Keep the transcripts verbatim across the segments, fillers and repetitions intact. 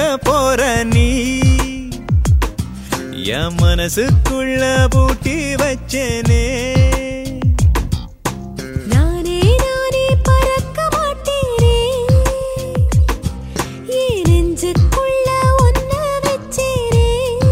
போற நீ என் மனசுக்குள்ள பூட்டி வச்சேனே நானே நானே பறக்க மாட்டேனே என் நெஞ்சுக்குள்ள ஒன்ன வச்சேனே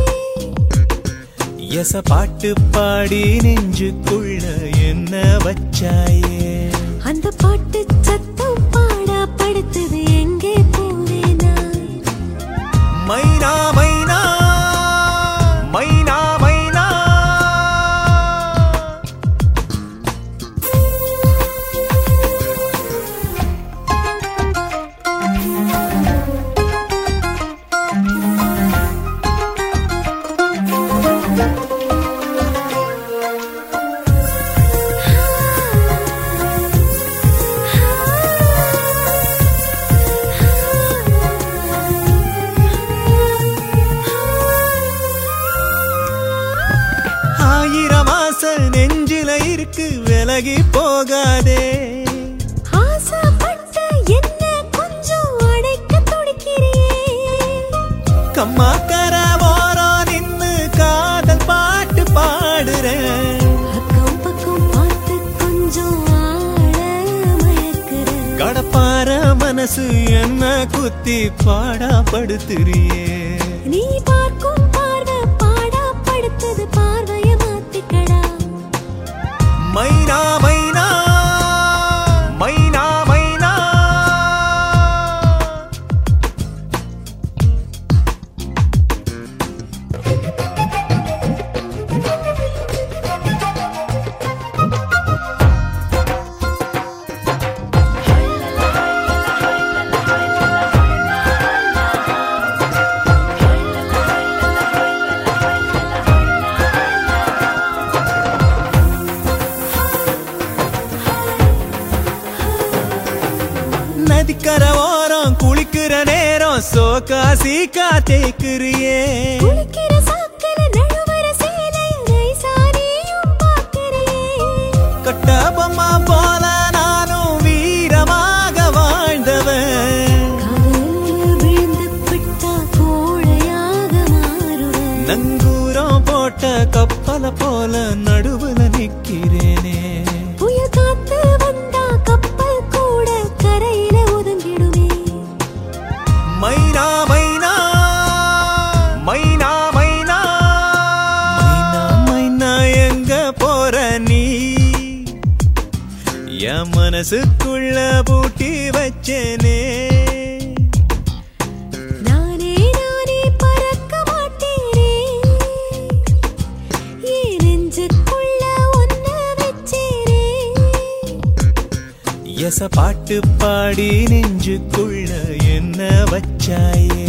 எச பாட்டு பாடி நெஞ்சுக்குள்ள என்ன வச்சாயே அந்த பாட்டு சத்தம் பாடா படுத்தது எங்கே போவேனா மைனா மைனா மைனா மைனா ஆயிரம் ஆசை நெஞ்சில இருக்கு விலகி போகாதே ஆசைப்பட்ட என்ன கொஞ்சம் அடைக்க துடிக்கிறியே கம்மாக்கர ஓரம் நின்னு காதல் பாட்டு பாடுறேன் அக்கம் பக்கம் பார்த்து கொஞ்சம் ஆட மயக்கிறேன் கடப்பார மனசு என்ன குத்தி பாடா படுத்துறியே நீ பார்க்கும் பார்வை பாடா படுத்தது பார்வைய மாத்திக்கடா மைனா மைனா மைனா மைனா நதிக்கர ஓரம் குளிக்கிற நேரம் சோக்கா சீக்கா தேய்க்கிறியே குளிக்கிற சாக்கல நழுவற சேலைய நைசானியும் பார்க்கிறியே கட்டபொம்மா போல நானும் வீரமாக வாழ்ந்தவன் காதலில் விழுந்து விட்டா கோழையாக மாறுவேன் நங்கூரம் போட்ட கப்பல போல நடுவுல நிக்கிறேனே புயல் காத்து வந்தா கப்பல் கூட கரையில ஒதுங்கிடுமே மைனா மைனா மைனா மைனா மைனா மைனா எங்க போற நீ என் மனசுக்குள்ள பூட்டி வச்சேனே நானே நானே பறக்க மாட்டேனே என் நெஞ்சுக்குள்ள ஒன்ன வச்சேனே எச பாட்டு பாடி நெஞ்சுக்குள்ள என்ன வச்சாயே